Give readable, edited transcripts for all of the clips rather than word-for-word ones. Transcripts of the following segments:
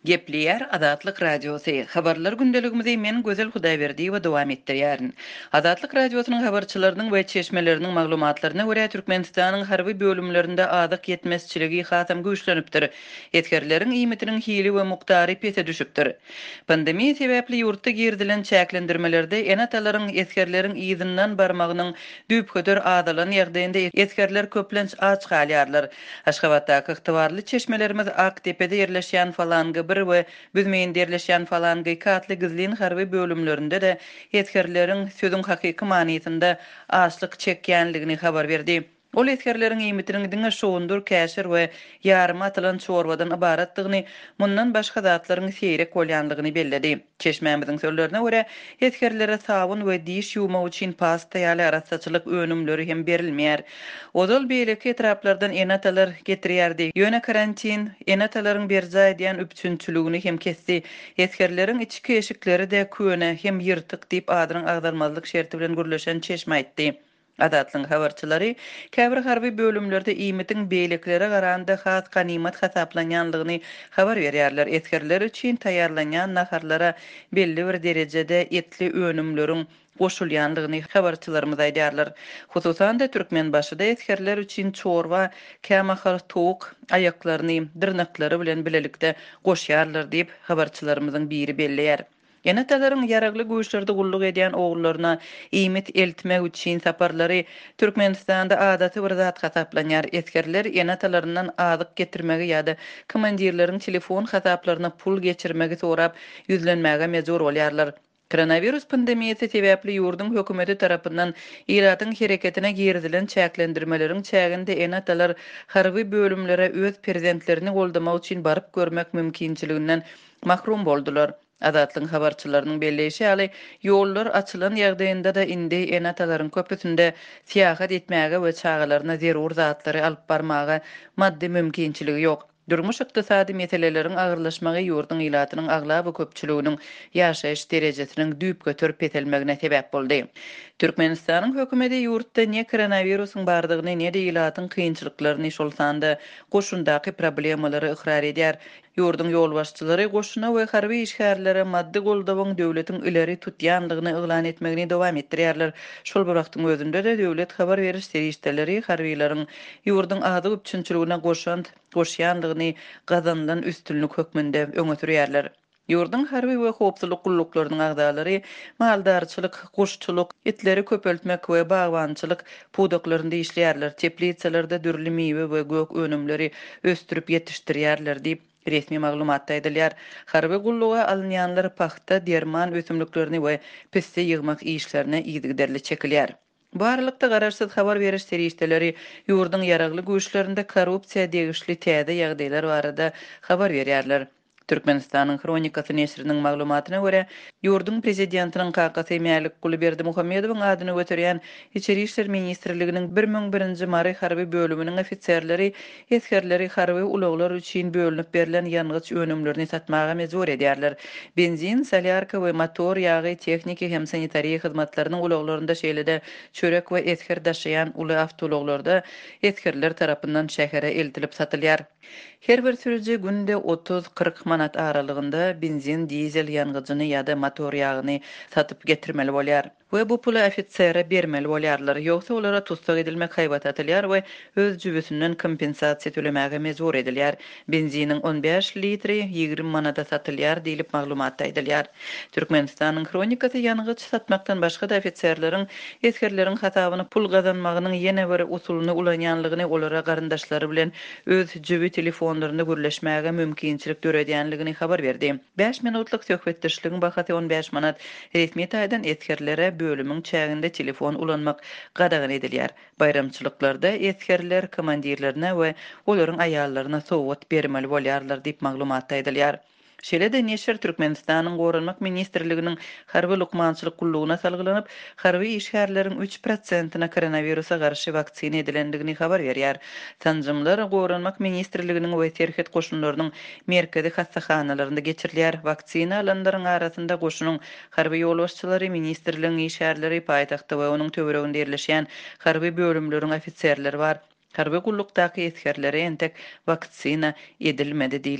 Gepleyer Azatlyk Radiosu. Habarlar gündeligimizi men Gözel Hudaýberdi we dowam etdirýärin. Azatlyk Radiosynyň habarçylarynyň we çeşmeleriniň maglumatlaryna görä Türkmenistanyň harby bölümlerinde adyk yetmezçiligi hasam güýçlenipdir. Etgerleriň iýmitiniň hili we muktary pete düşüpdir. Pandemiýa sebäpli ýurtda girdilen çäklendirmelerde enatalaryň etgerleriň ýygynyň barmagynyň düýpköder adalan ýagdaýynda etgerler köplenç aç galýarlar. Aşgabatdaky ygtybarly çeşmelerimiz Aktepe'de yerleşýän falanga bir we büzmeýin yerleşýän falanga katly gizlin harby bölümlerinde de etkerleriň sözüň hakyky manyetinde açlyk çekýänligini habar berdi. Ol etkerleriň iýmitiniň diňe şoğundur käşir we ýarym atylan çorbadan ibaratdygyny, mundan başga zatlaryň seýrek bolýanlygyny belledi. Çeşmämiziň sözlerine görä, etkerlere sabun we diş ýuwmak üçin pasta ýaly arassaçylyk önümleri hem berilmeýär. Odal beýleki etraplardan enatalar getirýärdi. Ýöne karantin enatalaryň berja edýän üpçünçüligini hem kesdi. Etkerleriň içki eşikleri de köne hem ýyrtyk diýip adyryň agdarmazlyk şerti bilen gürleşen çeşme aýtdy. Adatlyň habarçylary käbir harby bölümlerde iýmitiň beýleklere garanda has ganymat hasaplanýanlygyny habar berýärler. Etkerler üçin taýýarlanýan naharlara belli bir derejede etli önümleriň goşulýanlygyny habarçylarymyz aýdýarlar. Hususan da türkmen başyda etkerler üçin çorba, kämahar towuk aýaklaryny dyrnaklary bilen bilelikde goşýarlar diýip habarçylarymyzyň biri belleýär. Enatalaryň ýaragly güýçlerde gulluk edýän ogullarına iýmit eltmek üçin saparlary Türkmenistanda adaty bir zat hasaplanýar. Etkerler enatalaryndan adyk getirmegi ýa-da komandirleriň telefon hasaplaryna pul geçirmegi sorap ýüzlenmäge mejbur bolýarlar. Koronavirus pandemiýasy sebäpli ýurdun hökümeti tarapyndan iratyň hereketine girdilen çäklendirmeleriň çäginde enatalar harby bölümlere öz prezidentlerini goldamak üçin baryp görmek mümkinçiliginden mahrum boldular. Azatlyň habarçylarynyň belleşi ýaly ýollar açylan ýagdaýynda da indi enatalaryň köpüsinde siýahat etmäge we çağalaryna zerur zatlary alyp barmaga maddi mümkinçiligi ýok. Durmuş ykdysady meseleleriň agyrlaşmagy ýurdun ilatynyň aglaby köpçüliginiň ýaşaýyş derejesiniň düýp götürüp petelmegine sebäp boldy. Türkmenistanyň hökümeti ýurtda ne koronawirusyň bardygyny ne de ilatyň kynçylyklaryny şolsanda goşundaky problemalary ikrar edýär. Ýurdun ýolbaşçylary goşuna we harby işgärlere maddi goldawyň döwletiň ileri tutýanlygyny eglan etmegini dowam etdirýärler. Şol bir wagtyň özünde de döwlet habar beriş serişdeleri harbylaryň ýurdun ady üçünçüligine goşýanlygyny gazandan üstünlük hökmünde öňe sürýärler. Ýurdun harby we howpsuzlyk gulluklarının agdalary maldarçylyk, guşçylyk, etleri köpeltmek we bagwançylyk pudaklaryny işleýärler. Teplitselerde dürli miwe we gök önümleri östürüp ýetişdirýärler diýip resmi maglumatda edilýär. Harby gulluga alynýanlar paxta, derman ösümliklerini we pisse ýygmak işlerine ýygdyderli çekilýär. Barlykda garaşsyz habar beriş serişdeleri ýurdun ýaragly güýçlerinde korrupsiýa degişli täze ýagdaýlar barada habar berýärler. Türkmenistanyň Kronikasy nesriniň maglumatyna görä, ýurdun prezidentiniň kakasy Mälik Gulyberdi Muhammedowyň adyny göterýän İçeri işler ministrliginiň 1001-nji mary harby bölüminiň ofitserleri eskerleri harby ulaglar üçin bölünip berilen ýangyç önümlerini satmaga mejbur edýärler. Benzin, solyarka we motor ýagy texniki hem sanitariýa hyzmatlarynyň ulaglarynda şeýlede çörek we esker daşaýan uly awtologlarda eskerler tarapyndan şähere eltilip satylýar. Her bir sürüji günde 30-40 manat aralygynda benzin, dizel ýangyjyny ýa-da motor ýagyny satyp getirmeli bolýar. We bu pula ofitsere bermeli bolýarlar. Ýogsa olara tutsak edilmek haýbat atylýar we öz jübüsünden kompensasiýa tölemäge mejbur edilýär. Benziniň 15 litri 20 manata satylýar diýilip maglumatda edilýär. Türkmenistanyň Kronikasy ýangyç satmakdan başga da ofitserleriň eskerleriň hasabyny pul gazanmagynyň ýene bir usulyny ulanýanlygyny olara garyndaşlary bilen öz jübi telefonlaryny gürleşmäge mümkinçilik döredýänligini habar berdi. 5 minutlyk söhbetdeşligiň bahasy 15 manat. Resmi taýdan eskerlere bölümüň çäginde telefon ulanmak gadagyn edilýär. Bayramçylyklarda eskerler komandirlerine we olaryň aýallaryna sowgat bermeli bolýarlar diýip maglumatda edilýär. Şeýle-de Neşer Türkmenistanyň Gorunmak ministrliginiň harby lukmançylyk gulluguna salgylanyp, harby işgärleriň 3%-na koronawirusa garşy vaksina edilendigini habar berýär. Tanjymlar Gorunmak ministrliginiň we terhet goşunlarynyň merkezi hastaxanalarynda geçirilýär. Vaksina alanlaryň arasynda goşunyň harby ýolbaşçylary, ministrligiň işgärleri, paýtagtda we onuň töwereginde ýerleşýän harby bölümleriň ofitserleri bar. Harby gullukdaky eskerlere entek vaksina edilmedi diýilip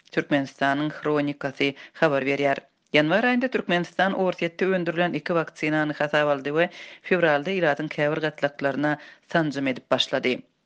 Türkmenistanyň Kronikasy habar berýär. Ýanwar aýynda Türkmenistan ortiýetde öndürilen 2 vaksinany hasap aldy we fevralda ýylatyň käbir gatlaklaryna sanjym edip başlady.